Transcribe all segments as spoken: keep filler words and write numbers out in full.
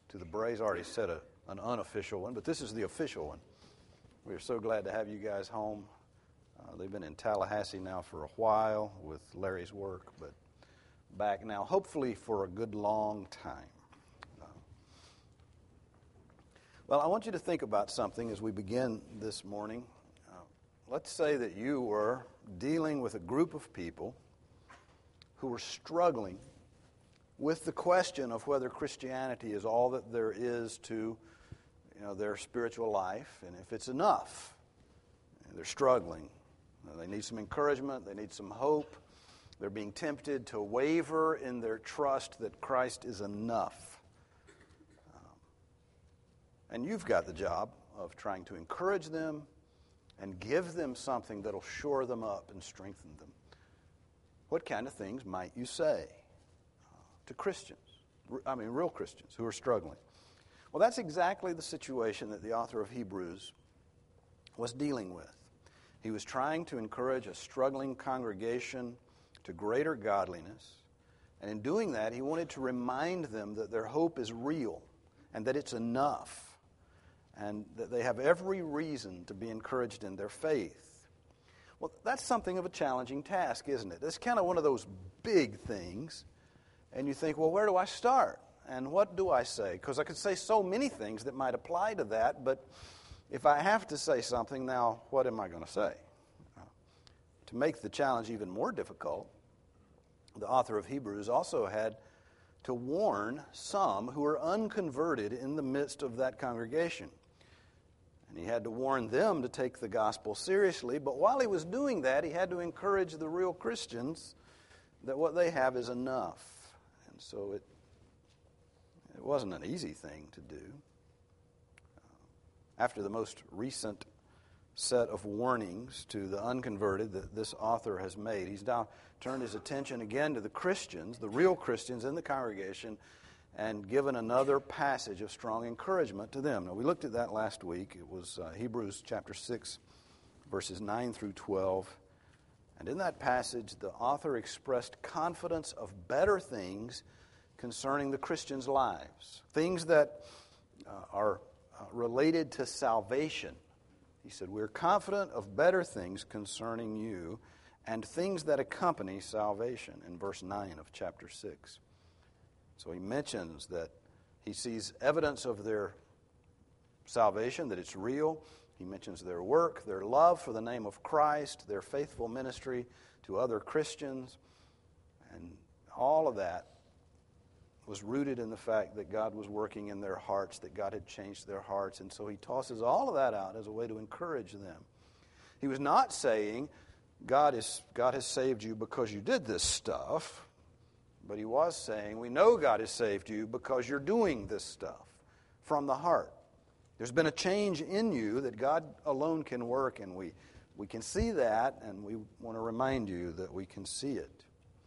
to the Brays. I already said a, an unofficial one, but this is the official one. We are so glad to have you guys home. Uh, they've been in Tallahassee now for a while with Larry's work, but back now, hopefully for a good long time. Uh, well, I want you to think about something as we begin this morning. Uh, let's say that you were dealing with a group of people who were struggling with the question of whether Christianity is all that there is to, you know, their spiritual life, and if it's enough. They're struggling. They need some encouragement. They need some hope. They're being tempted to waver in their trust that Christ is enough. Um, and you've got the job of trying to encourage them and give them something that'll shore them up and strengthen them. What kind of things might you say uh, to Christians, I mean real Christians who are struggling? Well, that's exactly the situation that the author of Hebrews was dealing with. He was trying to encourage a struggling congregation to greater godliness, and in doing that, he wanted to remind them that their hope is real and that it's enough, and that they have every reason to be encouraged in their faith. Well, that's something of a challenging task, isn't it? It's kind of one of those big things, and you think, well, where do I start? And what do I say? Because I could say so many things that might apply to that, but if I have to say something, now what am I going to say? Uh, to make the challenge even more difficult, the author of Hebrews also had to warn some who were unconverted in the midst of that congregation. And he had to warn them to take the gospel seriously, but while he was doing that, he had to encourage the real Christians that what they have is enough. And so it, it wasn't an easy thing to do. After the most recent set of warnings to the unconverted that this author has made, he's now turned his attention again to the Christians, the real Christians in the congregation, and given another passage of strong encouragement to them. Now, we looked at that last week. It was uh, Hebrews chapter six, verses nine through twelve. And in that passage, the author expressed confidence of better things concerning the Christians' lives, things that uh, are uh, related to salvation. He said, we're confident of better things concerning you and things that accompany salvation, in verse nine of chapter six. So he mentions that he sees evidence of their salvation, that it's real. He mentions their work, their love for the name of Christ, their faithful ministry to other Christians. And all of that was rooted in the fact that God was working in their hearts, that God had changed their hearts. And so he tosses all of that out as a way to encourage them. He was not saying, God is God has saved you because you did this stuff. But he was saying, we know God has saved you because you're doing this stuff from the heart. There's been a change in you that God alone can work, and we, we can see that, and we want to remind you that we can see it.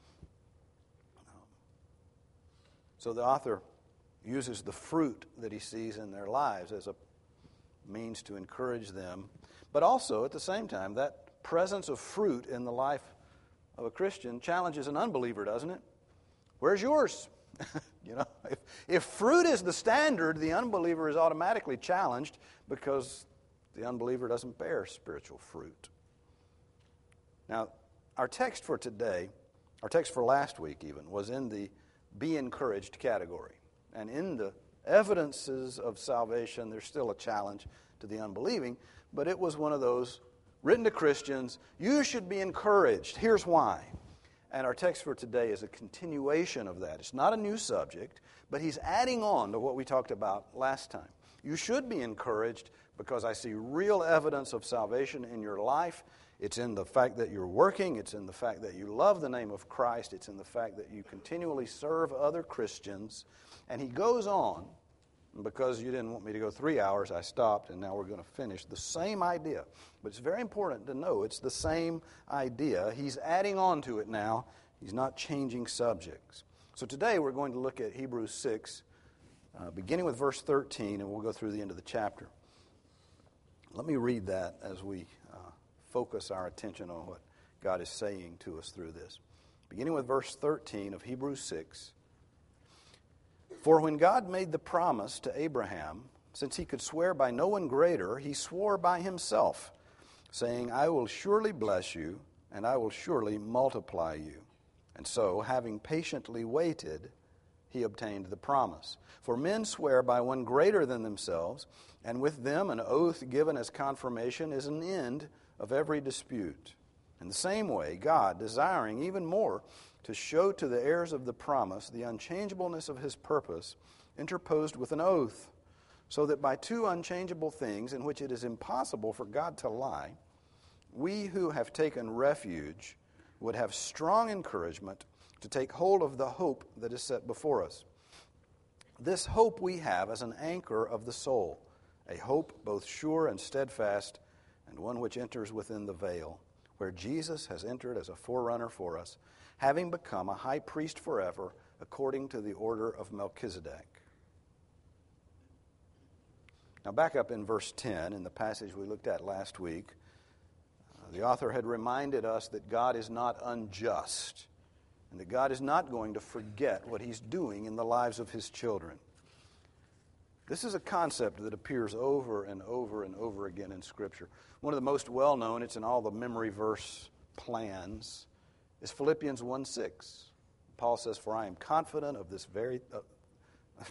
So the author uses the fruit that he sees in their lives as a means to encourage them. But also, at the same time, that presence of fruit in the life of a Christian challenges an unbeliever, doesn't it? Where's yours? you know, if, if fruit is the standard, the unbeliever is automatically challenged because the unbeliever doesn't bear spiritual fruit. Now, our text for today, our text for last week even, was in the be encouraged category. And in the evidences of salvation, there's still a challenge to the unbelieving, but it was one of those written to Christians, you should be encouraged. Here's why. And our text for today is a continuation of that. It's not a new subject, but he's adding on to what we talked about last time. You should be encouraged because I see real evidence of salvation in your life. It's in the fact that you're working. It's in the fact that you love the name of Christ. It's in the fact that you continually serve other Christians. And he goes on, because you didn't want me to go three hours, I stopped, and now we're going to finish the same idea. But it's very important to know it's the same idea. He's adding on to it now. He's not changing subjects. So today we're going to look at Hebrews six, uh, beginning with verse thirteen, and we'll go through the end of the chapter. Let me read that as we uh, focus our attention on what God is saying to us through this. Beginning with verse thirteen of Hebrews six. For when God made the promise to Abraham, since he could swear by no one greater, he swore by himself, saying, I will surely bless you, and I will surely multiply you. And so, having patiently waited, he obtained the promise. For men swear by one greater than themselves, and with them an oath given as confirmation is an end of every dispute. In the same way, God, desiring even more to show to the heirs of the promise the unchangeableness of his purpose, interposed with an oath, so that by two unchangeable things in which it is impossible for God to lie, we who have taken refuge would have strong encouragement to take hold of the hope that is set before us. This hope we have as an anchor of the soul, a hope both sure and steadfast, and one which enters within the veil, where Jesus has entered as a forerunner for us, having become a high priest forever, according to the order of Melchizedek. Now back up in verse ten, in the passage we looked at last week, uh, the author had reminded us that God is not unjust, and that God is not going to forget what he's doing in the lives of his children. This is a concept that appears over and over and over again in Scripture. One of the most well-known, it's in all the memory verse plans, is Philippians one six. Paul says, for I am confident of this very... Uh,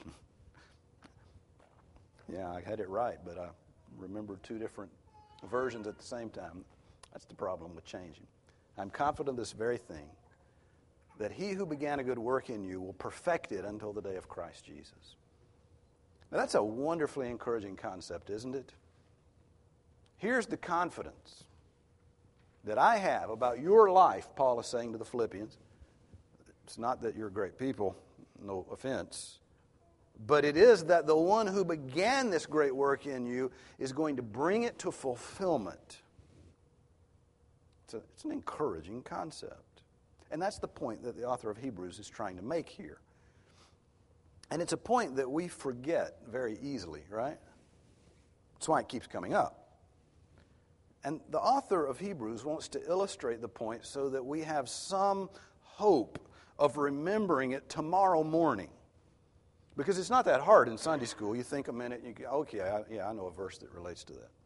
yeah, I had it right, but I remembered two different versions at the same time. That's the problem with changing. I'm confident of this very thing, that he who began a good work in you will perfect it until the day of Christ Jesus. Now, that's a wonderfully encouraging concept, isn't it? Here's the confidence that I have about your life, Paul is saying to the Philippians. It's not that you're great people, no offense, but it is that the one who began this great work in you is going to bring it to fulfillment. It's, a, it's an encouraging concept. And that's the point that the author of Hebrews is trying to make here. And it's a point that we forget very easily, right? That's why it keeps coming up. And the author of Hebrews wants to illustrate the point so that we have some hope of remembering it tomorrow morning. Because it's not that hard in Sunday school. You think a minute, you go, okay, I, yeah, I know a verse that relates to that.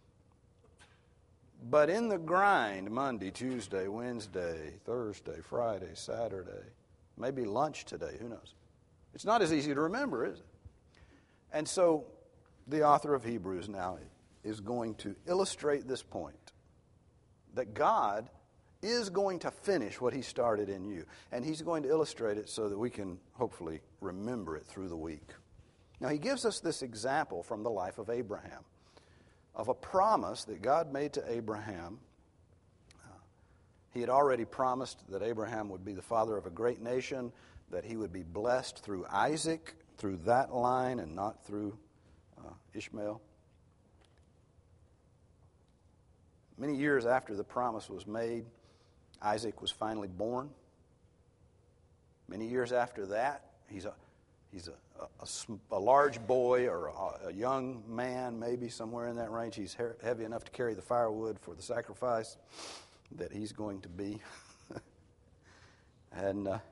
But in the grind, Monday, Tuesday, Wednesday, Thursday, Friday, Saturday, maybe lunch today, who knows? It's not as easy to remember, is it? And so the author of Hebrews now is going to illustrate this point, that God is going to finish what he started in you. And he's going to illustrate it so that we can hopefully remember it through the week. Now, he gives us this example from the life of Abraham, of a promise that God made to Abraham. Uh, he had already promised that Abraham would be the father of a great nation, that he would be blessed through Isaac, through that line, and not through uh, Ishmael. Many years after the promise was made, Isaac was finally born. Many years after that, he's a he's a, a, a large boy or a, a young man, maybe somewhere in that range. He's he- heavy enough to carry the firewood for the sacrifice that he's going to be. and uh,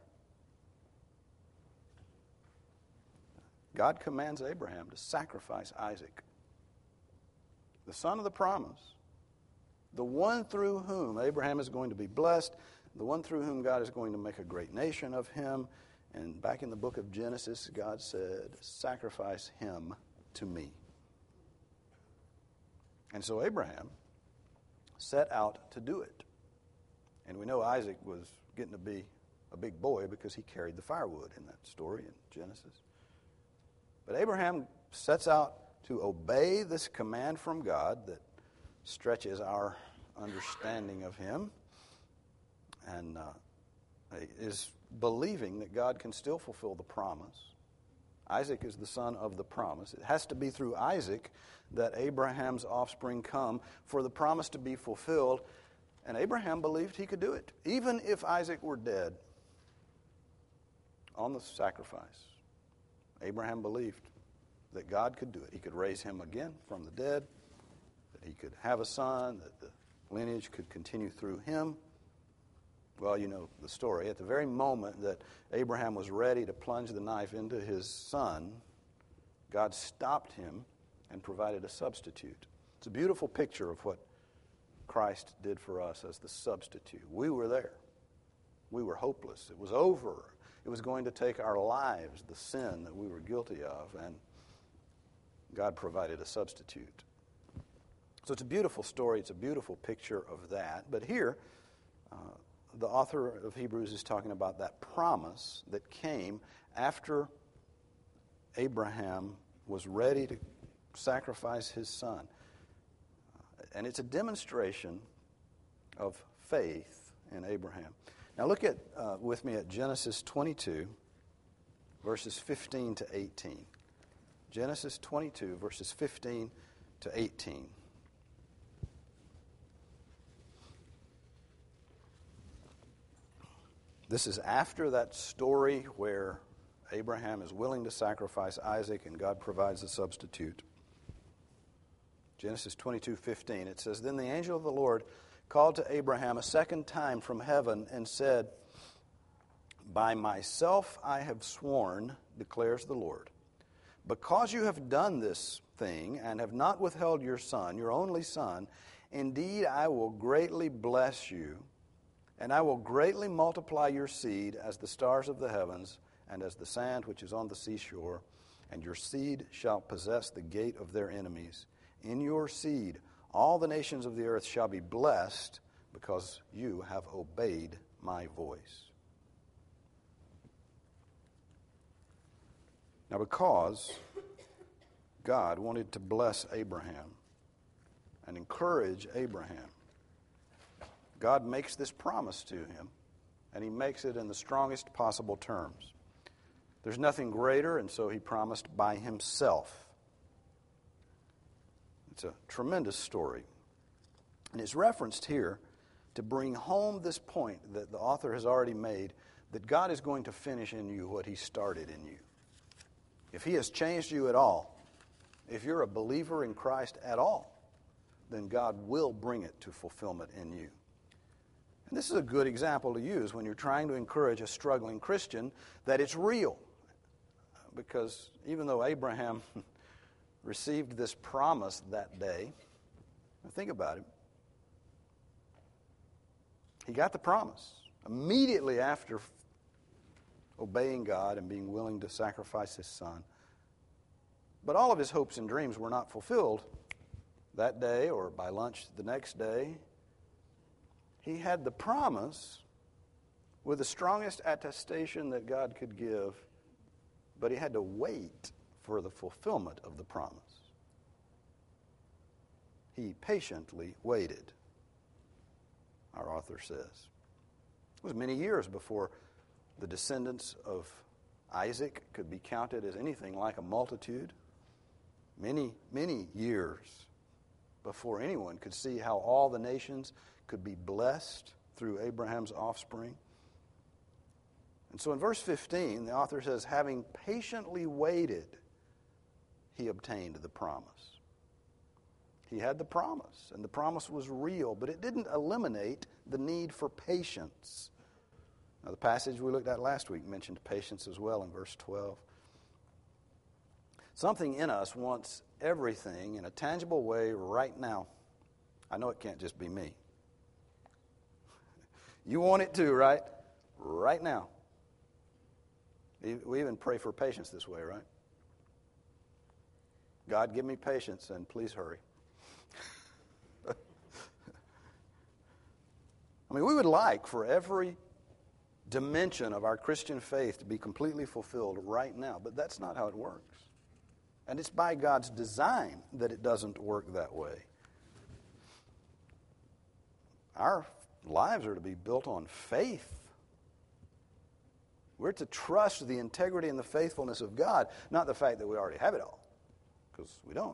God commands Abraham to sacrifice Isaac, the son of the promise, the one through whom Abraham is going to be blessed, the one through whom God is going to make a great nation of him. And back in the book of Genesis, God said, sacrifice him to me. And so Abraham set out to do it. And we know Isaac was getting to be a big boy because he carried the firewood in that story in Genesis. But Abraham sets out to obey this command from God that stretches our understanding of him, and uh, is believing that God can still fulfill the promise. Isaac is the son of the promise. It has to be through Isaac that Abraham's offspring come for the promise to be fulfilled, and Abraham believed he could do it, even if Isaac were dead on the sacrifice. Abraham believed that God could do it. He could raise him again from the dead, that he could have a son, that the lineage could continue through him. Well, you know the story. At the very moment that Abraham was ready to plunge the knife into his son, God stopped him and provided a substitute. It's a beautiful picture of what Christ did for us as the substitute. We were there. We were hopeless. It was over. It was going to take our lives, the sin that we were guilty of, and God provided a substitute. So it's a beautiful story. It's a beautiful picture of that. But here, uh, the author of Hebrews is talking about that promise that came after Abraham was ready to sacrifice his son. Uh, and it's a demonstration of faith in Abraham. Now look at uh, with me at Genesis twenty-two, verses fifteen to eighteen. Genesis twenty-two, verses fifteen to eighteen. This is after that story where Abraham is willing to sacrifice Isaac and God provides a substitute. Genesis twenty-two fifteen, it says, Then the angel of the Lord called to Abraham a second time from heaven and said, By myself I have sworn, declares the Lord, because you have done this thing and have not withheld your son, your only son, indeed I will greatly bless you, and I will greatly multiply your seed as the stars of the heavens and as the sand which is on the seashore, and your seed shall possess the gate of their enemies. In your seed all the nations of the earth shall be blessed, because you have obeyed my voice. Now, because God wanted to bless Abraham and encourage Abraham, God makes this promise to him, and he makes it in the strongest possible terms. There's nothing greater, and so he promised by himself. It's a tremendous story. And it's referenced here to bring home this point that the author has already made, that God is going to finish in you what he started in you. If he has changed you at all, if you're a believer in Christ at all, then God will bring it to fulfillment in you. And this is a good example to use when you're trying to encourage a struggling Christian that it's real. Because even though Abraham received this promise that day, think about it. He got the promise immediately after obeying God and being willing to sacrifice his son. But all of his hopes and dreams were not fulfilled that day or by lunch the next day. He had the promise with the strongest attestation that God could give, but he had to wait for the fulfillment of the promise. He patiently waited, our author says. It was many years before the descendants of Isaac could be counted as anything like a multitude. Many, many years before anyone could see how all the nations could be blessed through Abraham's offspring. And so in verse fifteen, the author says, having patiently waited, he obtained the promise. He had the promise, and the promise was real, but it didn't eliminate the need for patience. Now, the passage we looked at last week mentioned patience as well in verse twelve. Something in us wants everything in a tangible way right now. I know it can't just be me. You want it too, right? Right now. We even pray for patience this way, right? God, give me patience, and please hurry. I mean, we would like for every dimension of our Christian faith to be completely fulfilled right now, but that's not how it works. And it's by God's design that it doesn't work that way. Our lives are to be built on faith. We're to trust the integrity and the faithfulness of God, not the fact that we already have it all, because we don't.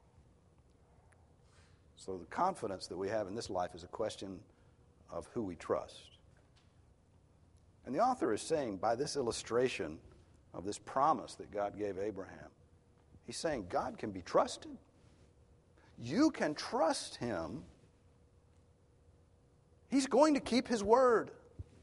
So the confidence that we have in this life is a question of who we trust. And the author is saying, by this illustration of this promise that God gave Abraham, he's saying God can be trusted. You can trust him. He's going to keep his word.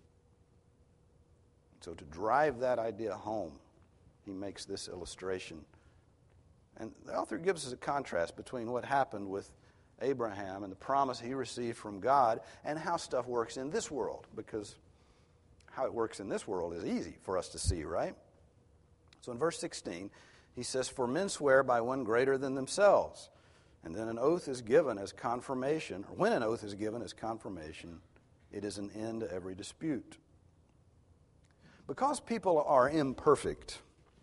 So to drive that idea home, he makes this illustration. And the author gives us a contrast between what happened with Abraham and the promise he received from God and how stuff works in this world, because how it works in this world is easy for us to see, right? So in verse sixteen, he says, "For men swear by one greater than themselves, and then an oath is given as confirmation, or when an oath is given as confirmation, it is an end to every dispute." Because people are imperfect,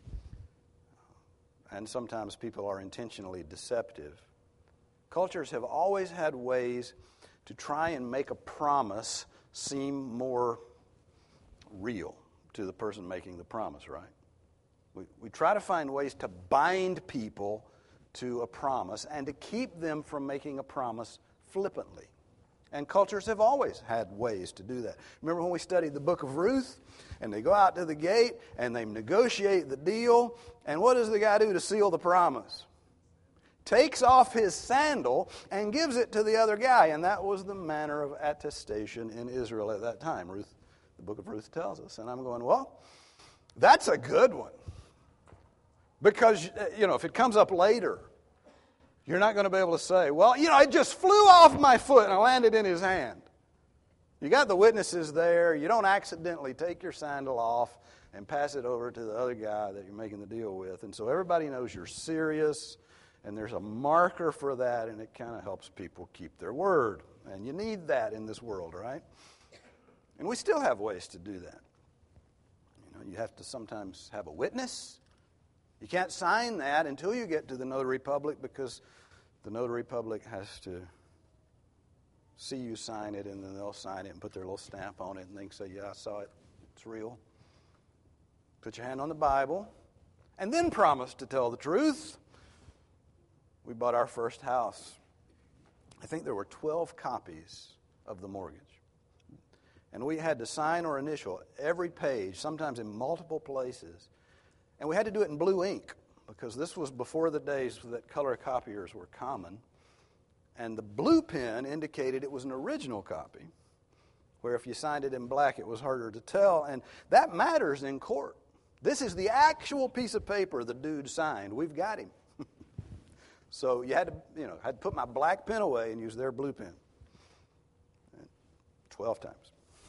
and sometimes people are intentionally deceptive, cultures have always had ways to try and make a promise seem more real to the person making the promise, right? We, we try to find ways to bind people to a promise and to keep them from making a promise flippantly. And cultures have always had ways to do that. Remember when we studied the book of Ruth, and they go out to the gate, and they negotiate the deal, and what does the guy do to seal the promise? Takes off his sandal and gives it to the other guy, and that was the manner of attestation in Israel at that time. Ruth, the book of Ruth tells us. And I'm going, well, that's a good one. Because, you know, if it comes up later, you're not going to be able to say, well, you know, it just flew off my foot and I landed in his hand. You got the witnesses there. You don't accidentally take your sandal off and pass it over to the other guy that you're making the deal with. And so everybody knows you're serious, and there's a marker for that, and it kind of helps people keep their word. And you need that in this world, right? And we still have ways to do that. You know, you have to sometimes have a witness. You can't sign that until you get to the notary public, because the notary public has to see you sign it, and then they'll sign it and put their little stamp on it, and they can say, yeah, I saw it. It's real. Put your hand on the Bible, and then promise to tell the truth. We bought our first house. I think there were twelve copies of the mortgage. And we had to sign or initial every page, sometimes in multiple places. And we had to do it in blue ink, because this was before the days that color copiers were common. And the blue pen indicated it was an original copy, where if you signed it in black, it was harder to tell. And that matters in court. This is the actual piece of paper the dude signed. We've got him. So you had to, you know, had to put my black pen away and use their blue pen. Twelve times.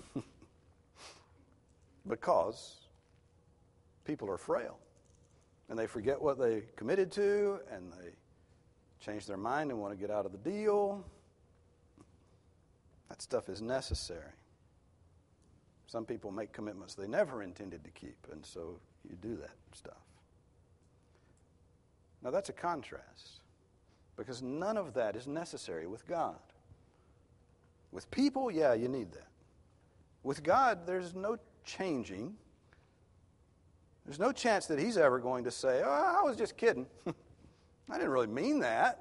Because people are frail. And they forget what they committed to, and they change their mind and want to get out of the deal. That stuff is necessary. Some people make commitments they never intended to keep, and so you do that stuff. Now that's a contrast, because none of that is necessary with God. With people, yeah, you need that. With God, there's no changing. There's no chance that he's ever going to say, oh, I was just kidding. I didn't really mean that.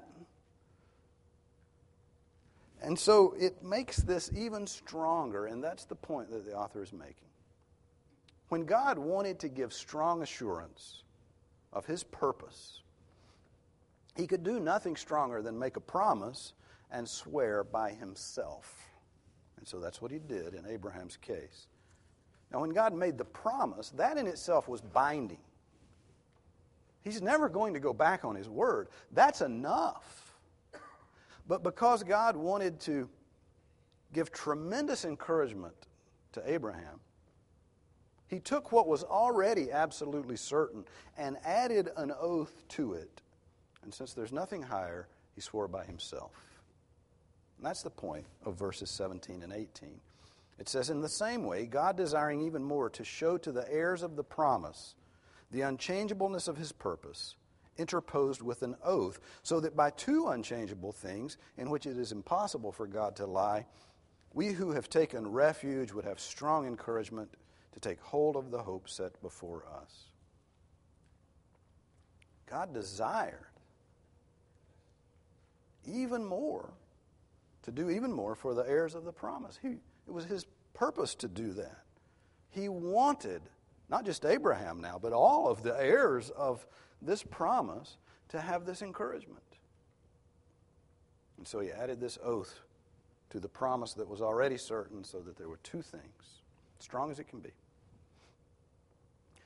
And so it makes this even stronger, and that's the point that the author is making. When God wanted to give strong assurance of his purpose, he could do nothing stronger than make a promise and swear by himself. And so that's what he did in Abraham's case. Now, when God made the promise, that in itself was binding. He's never going to go back on his word. That's enough. But because God wanted to give tremendous encouragement to Abraham, he took what was already absolutely certain and added an oath to it. And since there's nothing higher, he swore by himself. And that's the point of verses seventeen and eighteen. It says, in the same way, God desiring even more to show to the heirs of the promise the unchangeableness of his purpose, interposed with an oath, so that by two unchangeable things, in which it is impossible for God to lie, we who have taken refuge would have strong encouragement to take hold of the hope set before us. God desired even more, to do even more for the heirs of the promise. He, it was his purpose to do that. He wanted, not just Abraham now, but all of the heirs of this promise to have this encouragement. And so he added this oath to the promise that was already certain, so that there were two things, strong as it can be.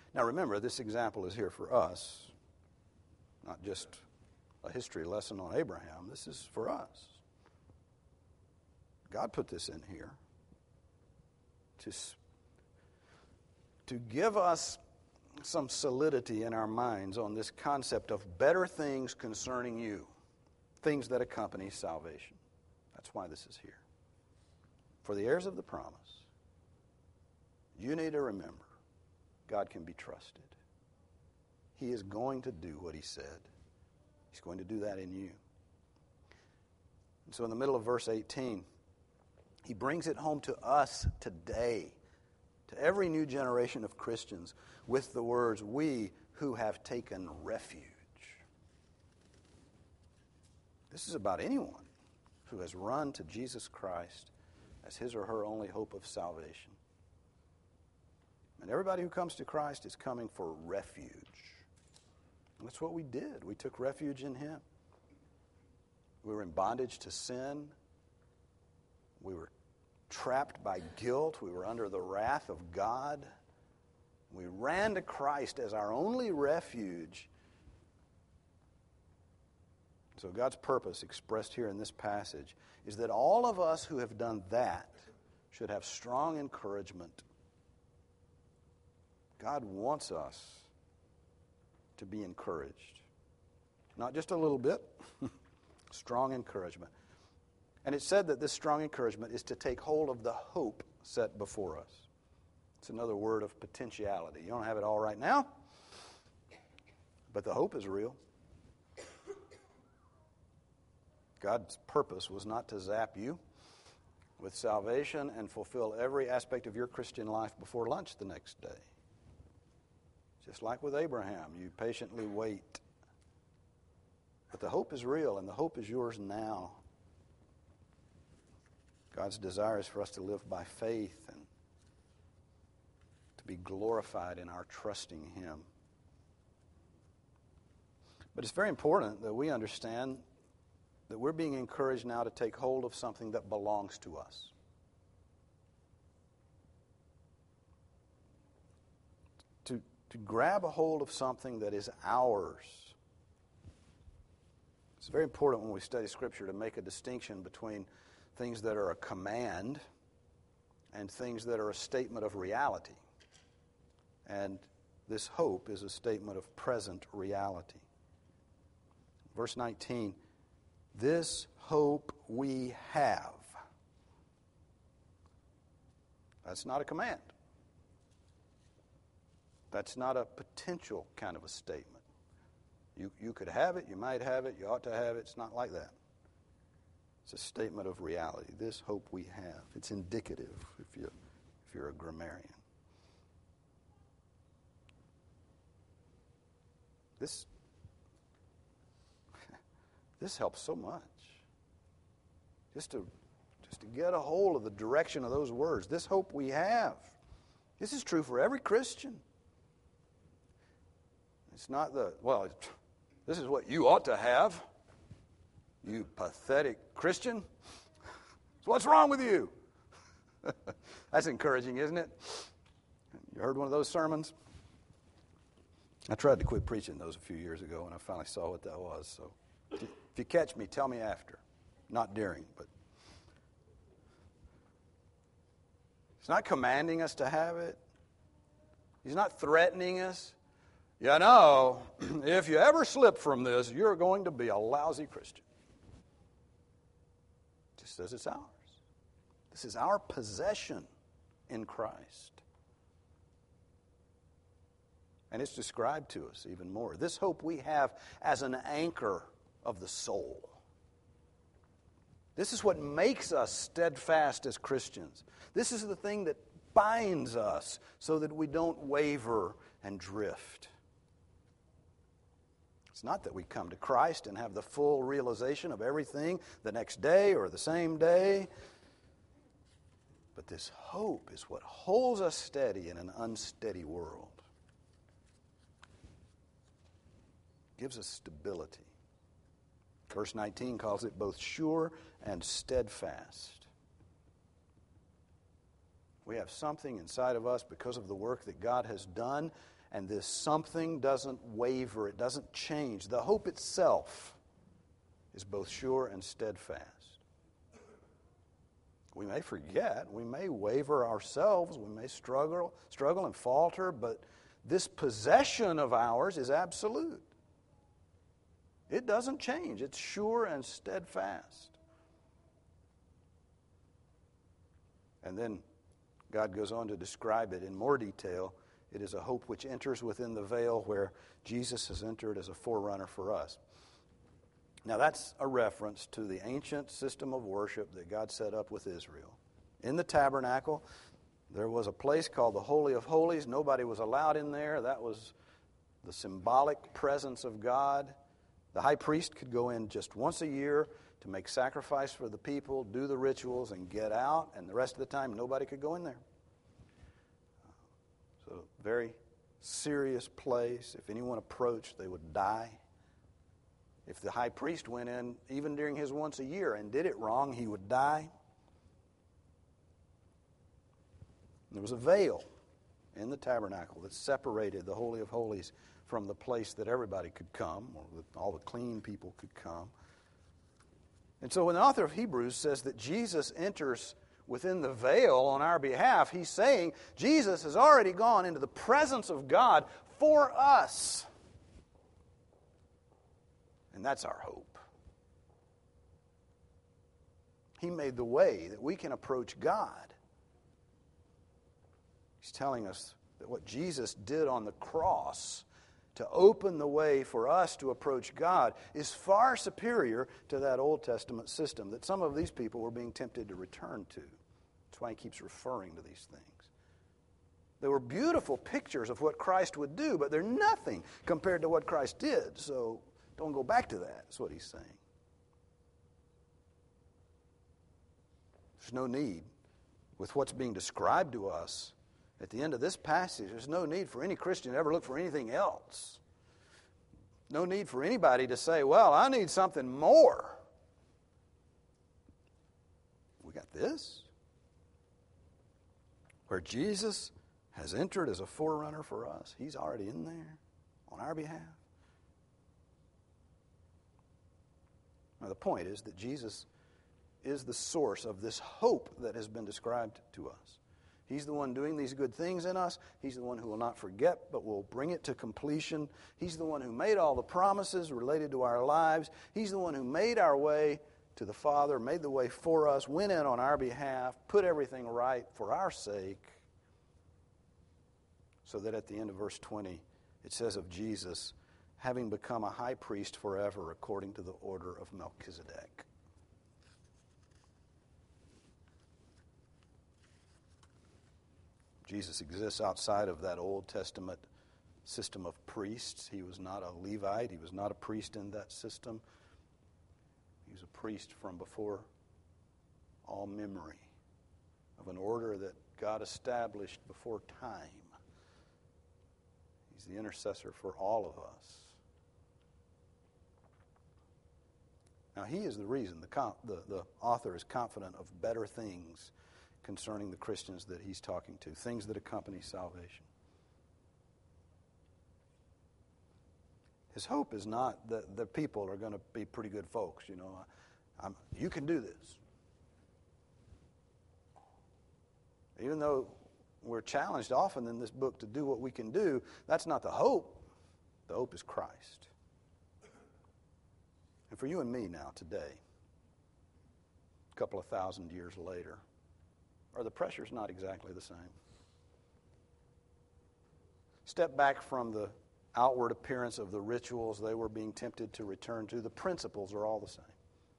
Now remember, this example is here for us, not just a history lesson on Abraham. This is for us. God put this in here to, to give us some solidity in our minds on this concept of better things concerning you, things that accompany salvation. That's why this is here. For the heirs of the promise, you need to remember God can be trusted. He is going to do what He said. He's going to do that in you. And so in the middle of verse eighteen, He brings it home to us today, to every new generation of Christians, with the words, we who have taken refuge. This is about anyone who has run to Jesus Christ as his or her only hope of salvation. And everybody who comes to Christ is coming for refuge. And that's what we did. We took refuge in Him. We were in bondage to sin. We were trapped by guilt. We were under the wrath of God. We ran to Christ as our only refuge. So God's purpose expressed here in this passage is that all of us who have done that should have strong encouragement. God wants us to be encouraged. Not just a little bit, strong encouragement. And it said that this strong encouragement is to take hold of the hope set before us. It's another word of potentiality. You don't have it all right now, but the hope is real. God's purpose was not to zap you with salvation and fulfill every aspect of your Christian life before lunch the next day. Just like with Abraham, you patiently wait. But the hope is real, and the hope is yours now. God's desire is for us to live by faith and to be glorified in our trusting Him. But it's very important that we understand that we're being encouraged now to take hold of something that belongs to us. To, to grab a hold of something that is ours. It's very important when we study Scripture to make a distinction between things that are a command and things that are a statement of reality. And this hope is a statement of present reality. Verse nineteen, this hope we have. That's not a command. That's not a potential kind of a statement. You, you could have it, you might have it, you ought to have it. It's not like that. It's a statement of reality. This hope we have. It's indicative if, you, if you're a grammarian. This, this helps so much. Just to, just to get a hold of the direction of those words. This hope we have. This is true for every Christian. It's not the, well, it's, this is what you ought to have, you pathetic Christian. So what's wrong with you? That's encouraging, isn't it? You heard one of those sermons? I tried to quit preaching those a few years ago, and I finally saw what that was. So if you, if you catch me, tell me after. Not during, but He's not commanding us to have it. He's not threatening us. You know, if you ever slip from this, you're going to be a lousy Christian. Just says it's ours. This is our possession in Christ. And it's described to us even more. This hope we have as an anchor of the soul. This is what makes us steadfast as Christians. This is the thing that binds us so that we don't waver and drift. It's not that we come to Christ and have the full realization of everything the next day or the same day. But this hope is what holds us steady in an unsteady world. Gives us stability. Verse nineteen calls it both sure and steadfast. We have something inside of us because of the work that God has done, and this something doesn't waver, it doesn't change. The hope itself is both sure and steadfast. We may forget, we may waver ourselves, we may struggle, struggle and falter, but this possession of ours is absolute. It doesn't change. It's sure and steadfast. And then God goes on to describe it in more detail. It is a hope which enters within the veil where Jesus has entered as a forerunner for us. Now that's a reference to the ancient system of worship that God set up with Israel. In the tabernacle, there was a place called the Holy of Holies. Nobody was allowed in there. That was the symbolic presence of God. The high priest could go in just once a year to make sacrifice for the people, do the rituals, and get out. And the rest of the time, nobody could go in there. So, very serious place. If anyone approached, they would die. If the high priest went in, even during his once a year, and did it wrong, he would die. There was a veil in the tabernacle that separated the Holy of Holies from the place that everybody could come, or that all the clean people could come. And so when the author of Hebrews says that Jesus enters within the veil on our behalf, he's saying Jesus has already gone into the presence of God for us. And that's our hope. He made the way that we can approach God. He's telling us that what Jesus did on the cross to open the way for us to approach God is far superior to that Old Testament system that some of these people were being tempted to return to. That's why he keeps referring to these things. They were beautiful pictures of what Christ would do, but they're nothing compared to what Christ did. So don't go back to that, is what he's saying. There's no need, with what's being described to us at the end of this passage, there's no need for any Christian to ever look for anything else. No need for anybody to say, well, I need something more. We got this. Where Jesus has entered as a forerunner for us. He's already in there on our behalf. Now the point is that Jesus is the source of this hope that has been described to us. He's the one doing these good things in us. He's the one who will not forget, but will bring it to completion. He's the one who made all the promises related to our lives. He's the one who made our way to the Father, made the way for us, went in on our behalf, put everything right for our sake, so that at the end of verse twenty, it says of Jesus, having become a high priest forever according to the order of Melchizedek. Jesus exists outside of that Old Testament system of priests. He was not a Levite. He was not a priest in that system. He was a priest from before all memory of an order that God established before time. He's the intercessor for all of us. Now, he is the reason the, the, the author is confident of better things concerning the Christians that he's talking to, things that accompany salvation. His hope is not that the people are going to be pretty good folks. You know, I'm, you can do this. Even though we're challenged often in this book to do what we can do, that's not the hope. The hope is Christ. And for you and me now, today, a couple of thousand years later, or the pressure's not exactly the same. Step back from the outward appearance of the rituals they were being tempted to return to. The principles are all the same.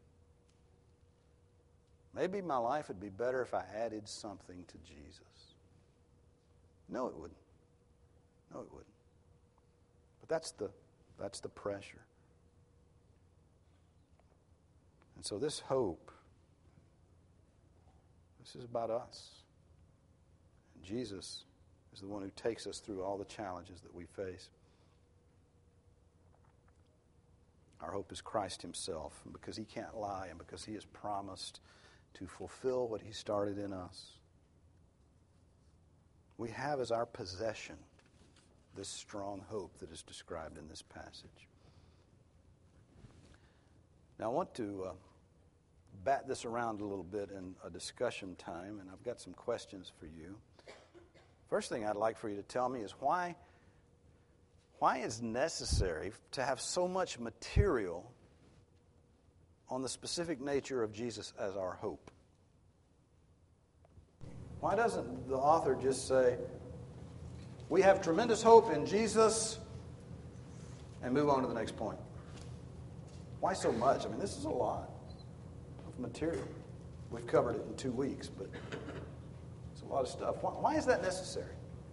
Maybe my life would be better if I added something to Jesus. No, it wouldn't. No, it wouldn't. But that's the, that's the pressure. And so this hope, this is about us. And Jesus is the one who takes us through all the challenges that we face. Our hope is Christ himself, and because he can't lie, and because he has promised to fulfill what he started in us. We have as our possession this strong hope that is described in this passage. Now, I want to uh, bat this around a little bit in a discussion time, and I've got some questions for you. First thing I'd like for you to tell me is why, why is necessary to have so much material on the specific nature of Jesus as our hope? Why doesn't the author just say, we have tremendous hope in Jesus, and move on to the next point? Why so much? I mean, this is a lot of material. We've covered it in two weeks, but it's a lot of stuff. Why, why is that necessary?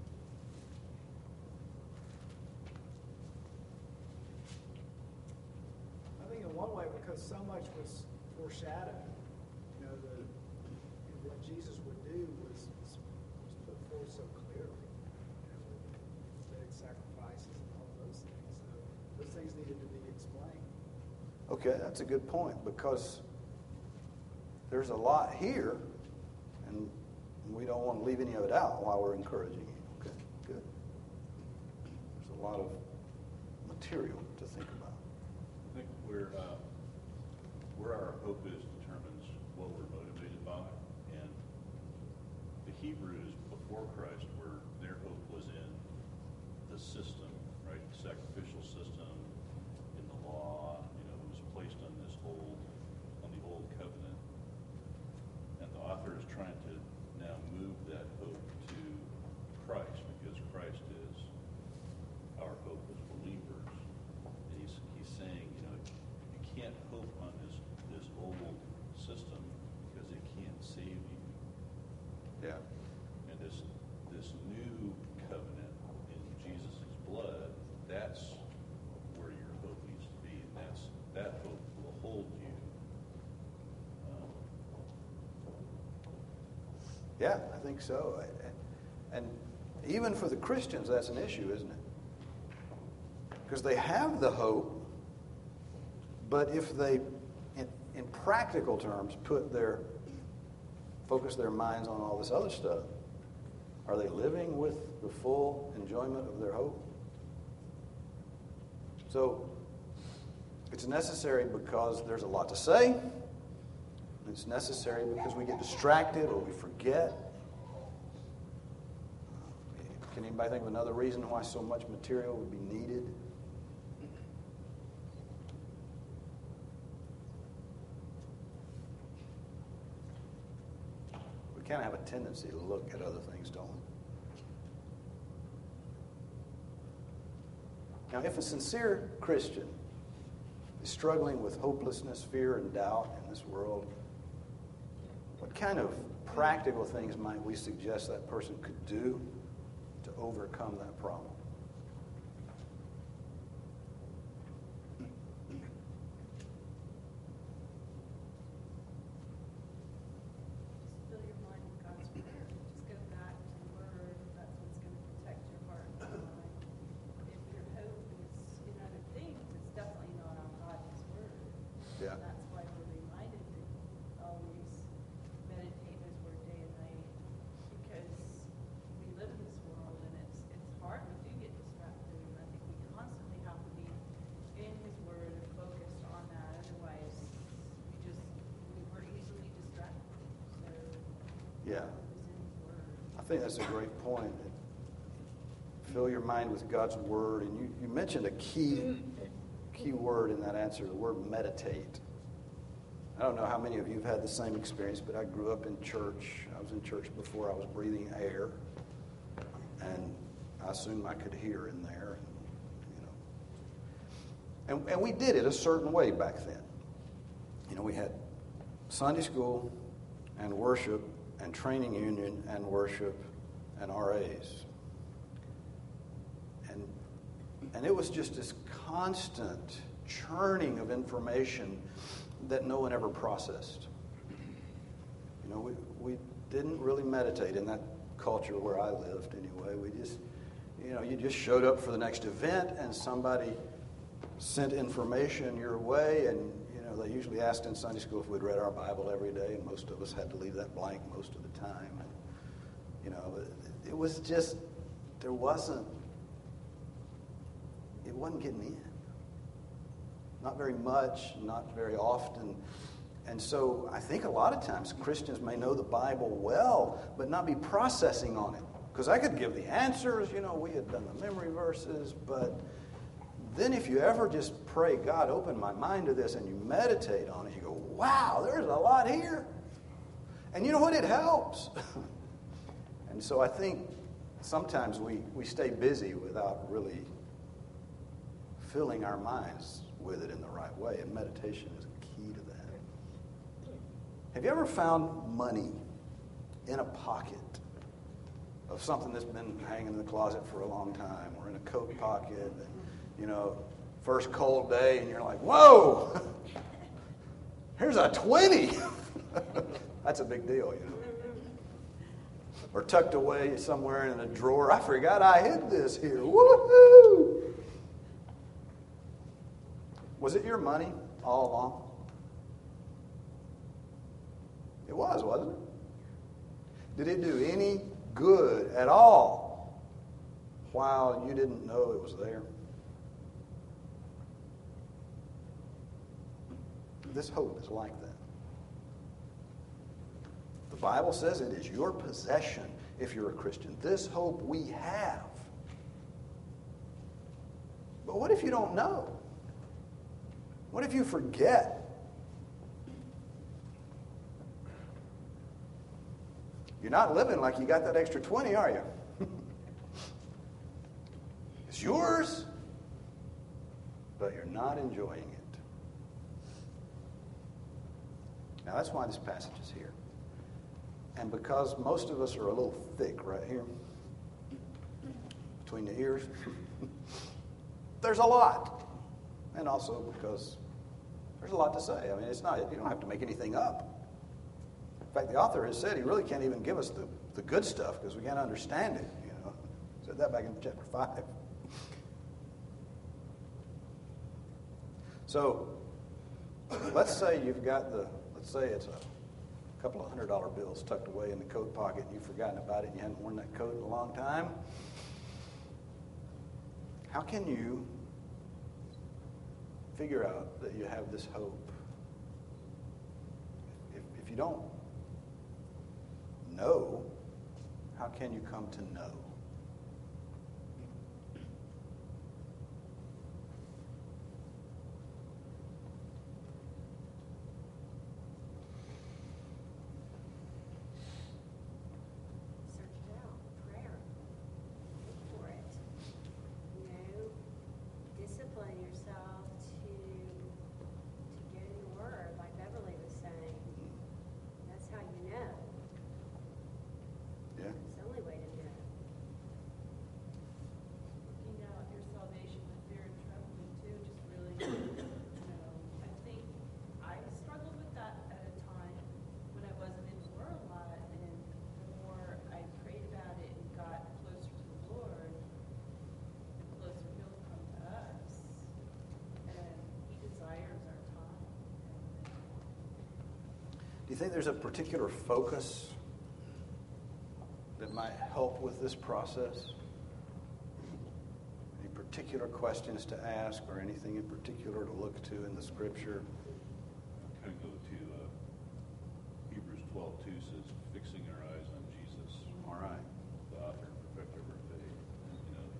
I think in one way because so much was foreshadowed. You know, the, what Jesus would do was, was, was put forth so clearly. You know, the big sacrifices and all those things. So those things needed to be explained. Okay, that's a good point, because there's a lot here, and we don't want to leave any of it out while we're encouraging you. Okay, good. There's a lot of material to think about. I think where, uh, where our hope is determines what we're motivated by. And the Hebrews before Christ, were their hope was in the system, right? The sacrificial system, in the law, you know, it was placed on this old, on the old covenant. And the author is trying to now move that hope to Christ, because Christ is our hope as believers. And he's, he's saying, you know, you can't hope on this, this old system because it can't save you. Yeah. And this, this new covenant in Jesus' blood, that's where your hope needs to be. And that's, that hope will hold you. Um, Yeah, I think so. And even for the Christians, that's an issue, isn't it? Because they have the hope, but if they, in, in practical terms, put their, focus their minds on all this other stuff, are they living with the full enjoyment of their hope? So, it's necessary because there's a lot to say. It's necessary because we get distracted or we forget. Can anybody think of another reason why so much material would be needed? We kind of have a tendency to look at other things, don't we? Now, if a sincere Christian is struggling with hopelessness, fear, and doubt in this world, what kind of practical things might we suggest that person could do to overcome that problem? Just fill your mind with God's Word. Just go back to the Word. That's what's going to protect your heart and your mind. If your hope is in other things, it's definitely not on God's Word. Yeah. And that's why we're reminded to always meditate His Word day and night, because we live in this world and it's it's hard. We do get distracted, and I think we constantly have to be in His Word and focused on that. Otherwise, we just we, we're easily distracted. So Yeah. hope is in His Word. I think that's a great point. Fill your mind with God's Word. And you, you mentioned a key, key word in that answer, the word meditate. I don't know how many of you have had the same experience, but I grew up in church. I was in church before I was breathing air. And I assumed I could hear in there. And, you know. and, and we did it a certain way back then. You know, we had Sunday school and worship and training union and worship and R As. And, and it was just this constant churning of information that no one ever processed. You know, we, we didn't really meditate in that culture where I lived anyway. We just, you know, you just showed up for the next event and somebody sent information your way, and, you know, they usually asked in Sunday school if we'd read our Bible every day, and most of us had to leave that blank most of the time. And, you know, it, it was just, there wasn't it wasn't getting in. Not very much, not very often. And so I think a lot of times Christians may know the Bible well, but not be processing on it. Because I could give the answers, you know, we had done the memory verses, but then if you ever just pray, God, open my mind to this, and you meditate on it, you go, wow, there's a lot here. And you know what? It helps. And so I think sometimes we, we stay busy without really filling our minds with it in the right way, and meditation is key to that. Have you ever found money in a pocket of something that's been hanging in the closet for a long time, or in a coat pocket, and, you know, first cold day, and you're like, whoa, here's a twenty. That's a big deal, you know. Or tucked away somewhere in a drawer. I forgot I hid this here. Woohoo! Was it your money all along? It was, wasn't it? Did it do any good at all while you didn't know it was there? This hope is like that. The Bible says it is your possession if you're a Christian. This hope we have. But what if you don't know? What if you forget? You're not living like you got that extra twenty, are you? It's yours, but you're not enjoying it. Now that's why this passage is here. And because most of us are a little thick right here, between the ears, there's a lot. And also because there's a lot to say. I mean, it's not, you don't have to make anything up. In fact, the author has said he really can't even give us the, the good stuff because we can't understand it. You know, he said that back in chapter five. So, let's say you've got the, let's say it's a couple of hundred dollar bills tucked away in the coat pocket and you've forgotten about it and you hadn't worn that coat in a long time. How can you figure out that you have this hope? If, if you don't know, how can you come to know? Search it out. Prayer. Look for it. You know, discipline yourself to to get in the Word, like Beverly was saying. That's how you know. Yeah. It's the only way to know. Looking out your salvation with fear and trembling too, just really, you know, I think I struggled with that at a time when I wasn't in the Word a lot, and the more I prayed about it and got closer to the Lord, the closer He'll come to us, and He desires our time. Do you think there's a particular focus that might help with this process? Any particular questions to ask or anything in particular to look to in the Scripture? Kind of go to uh, Hebrews twelve two says, fixing our eyes on Jesus, All right. the author and perfecter of our faith. And, you know,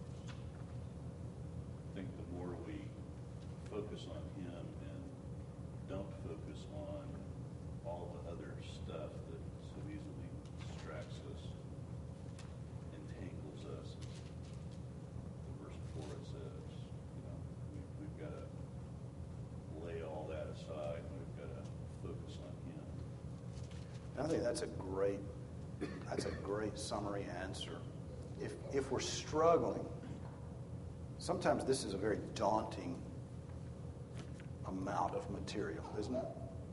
I think the more we focus on Him and don't focus on all the other stuff that so easily distracts us, entangles us, the verse before it says, you know, we, we've got to lay all that aside and we've got to focus on Him. I think that's a great, that's a great summary answer. If if we're struggling, sometimes this is a very daunting amount of material, isn't it?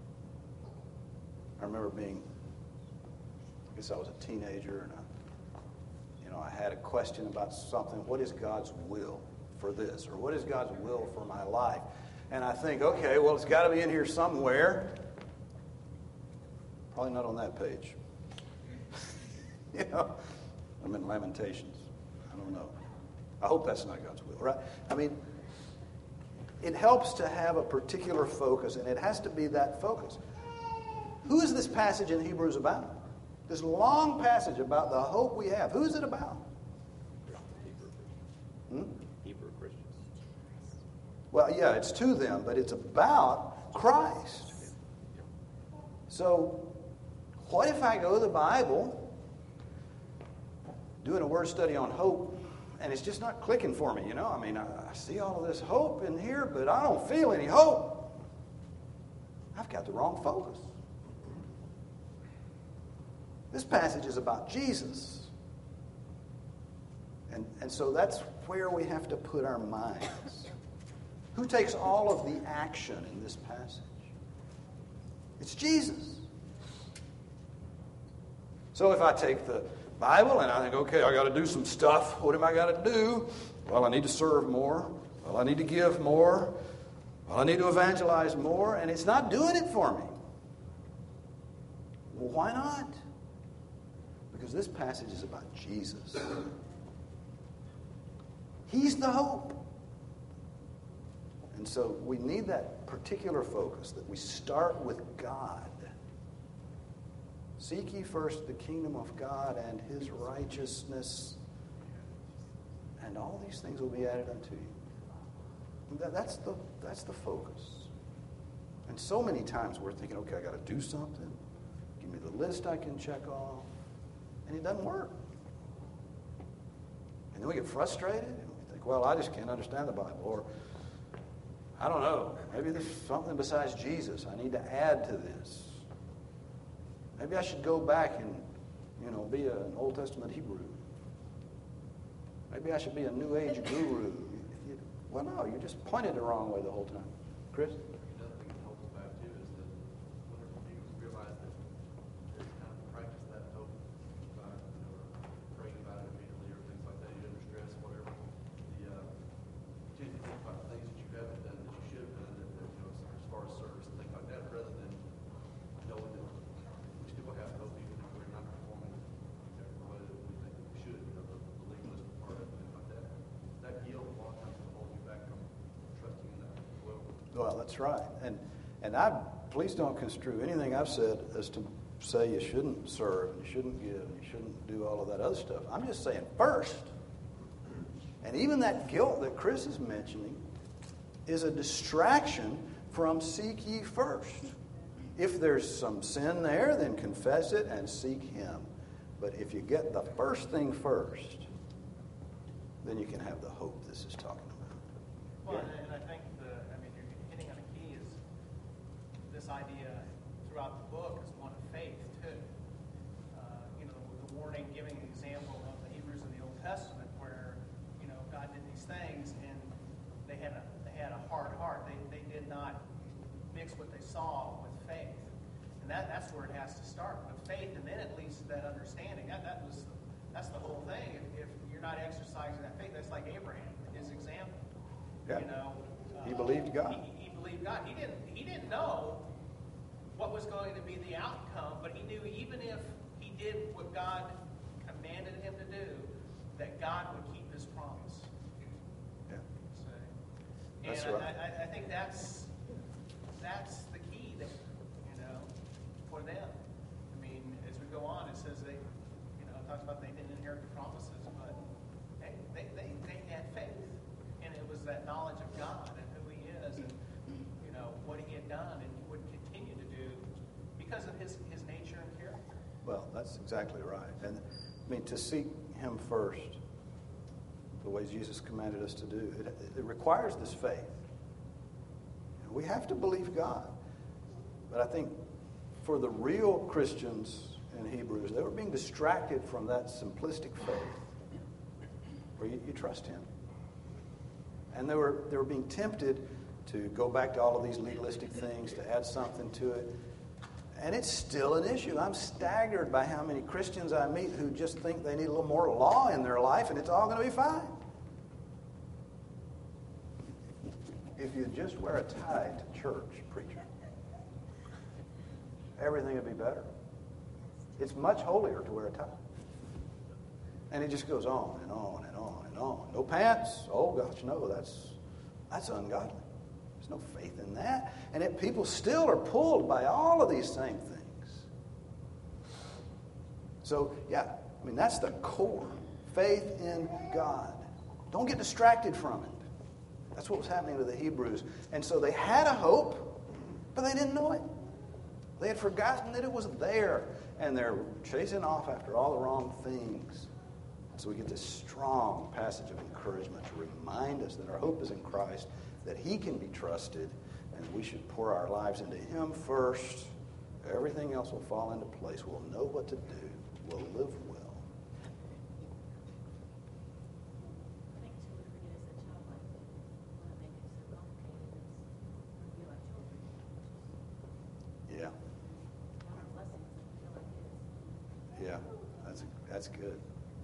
I remember being, I guess I was a teenager, and I, you know, I had a question about something. What is God's will for this, or what is God's will for my life? And I think, okay, well, it's got to be in here somewhere. Probably not on that page. You know, I'm in Lamentations. I don't know. I hope that's not God's will, right? I mean, it helps to have a particular focus, and it has to be that focus. Who is this passage in Hebrews about? This long passage about the hope we have. Who is it about? Hmm? Hebrew Christians. Well, yeah, it's to them, but it's about Christ. So, what if I go to the Bible, doing a word study on hope, and it's just not clicking for me, you know? I mean, I, I see all of this hope in here, but I don't feel any hope. I've got the wrong focus. This passage is about Jesus. And, and so that's where we have to put our minds. Who takes all of the action in this passage? It's Jesus. So if I take the Bible and I think, okay, I got to do some stuff. What am I got to do? Well, I need to serve more. Well, I need to give more. Well, I need to evangelize more. And it's not doing it for me. Well, why not? Because this passage is about Jesus. He's the hope. And so we need that particular focus, that we start with God. Seek ye first the kingdom of God and his righteousness, and all these things will be added unto you. That, that's the, that's the focus. And so many times we're thinking, okay, I got to do something. Give me the list I can check off. And it doesn't work. And then we get frustrated, and we think, well, I just can't understand the Bible. Or, I don't know, maybe there's something besides Jesus I need to add to this. Maybe I should go back and, you know, be an Old Testament Hebrew. Maybe I should be a New Age guru. You, well, no, you just pointed the wrong way the whole time. Chris? Another thing that holds us back too is that whenever people realize that they kind of practice that hope by, you know, praying about it immediately or things like that, you're under stress, whatever. The uh, you tend to think about the things that you haven't done that you should have done, that, that, you know, as far as service and things like that, rather than knowing that we still have hope even if we're not performing the way that we think that we should. You know, the, the legalistic part of it, things like that. That guilt a lot of times will hold you back from trusting in that as well. Well, that's right. And and I please don't construe anything I've said as to say you shouldn't serve and you shouldn't give and you shouldn't do all of that other stuff. I'm just saying first. And even that guilt that Chris is mentioning is a distraction from seek ye first. If there's some sin there, then confess it and seek him. But if you get the first thing first, then you can have the hope this is talking about. Well, and, and I think the, I mean, you're hitting on a key is this idea throughout the book is one of faith too. Uh, you know, the warning, giving an example of the Hebrews in the Old Testament, where you know God did these things and they had a they had a hard heart. They they did not mix what they saw with faith, and that that's where it has to start with faith, and then it leads to that understanding. That that was that's the whole thing. If, if you're not exercising that faith, that's like Abraham, his example. Yeah. You know, uh, He believed God. He, he believed God. He didn't. He didn't know what was going to be the outcome, but he knew even if he did what God commanded him to do, that God would keep his promise. Yeah. So, That's and right. I, I, I think that's that's the key there, you know, for them. I mean, as we go on, it says they, you know, it talks about they didn't inherit the promises, but they they, they, they had faith. And it was that knowledge of God and who he is and, you know, what he had done and would continue to do because of his, his nature and character. Well, that's exactly right. And I mean, to seek him first, the way Jesus commanded us to do, it, it requires this faith. We have to believe God. But I think for the real Christians in Hebrews, they were being distracted from that simplistic faith where you, you trust him. And they were, they were being tempted to go back to all of these legalistic things, to add something to it. And it's still an issue. I'm staggered by how many Christians I meet who just think they need a little more law in their life and it's all going to be fine. If you just wear a tie to church, preacher, everything would be better. It's much holier to wear a tie. And it just goes on and on and on and on. No pants? Oh gosh, no, that's that's ungodly. There's no faith in that. And yet people still are pulled by all of these same things. So, yeah, I mean, that's the core. Faith in God. Don't get distracted from it. That's what was happening to the Hebrews. And so they had a hope, but they didn't know it. They had forgotten that it was there. And they're chasing off after all the wrong things. So we get this strong passage of encouragement to remind us that our hope is in Christ, that He can be trusted, and we should pour our lives into Him first. Everything else will fall into place. We'll know what to do. We'll live well. I think too, we forget as a child, like, we want to make it so complicated, it's, we feel like children. Yeah, Count our blessings, and we feel like kids. yeah, that's that's good.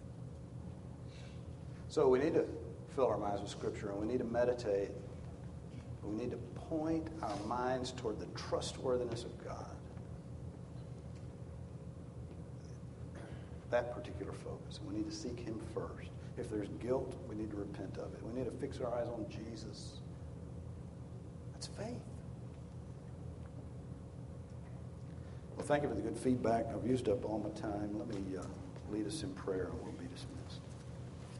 So we need to fill our minds with Scripture, and we need to meditate. We need to point our minds toward the trustworthiness of God. That particular focus. We need to seek Him first. If there's guilt, we need to repent of it. We need to fix our eyes on Jesus. That's faith. Well, thank you for the good feedback. I've used up all my time. Let me uh, lead us in prayer, and we'll be dismissed.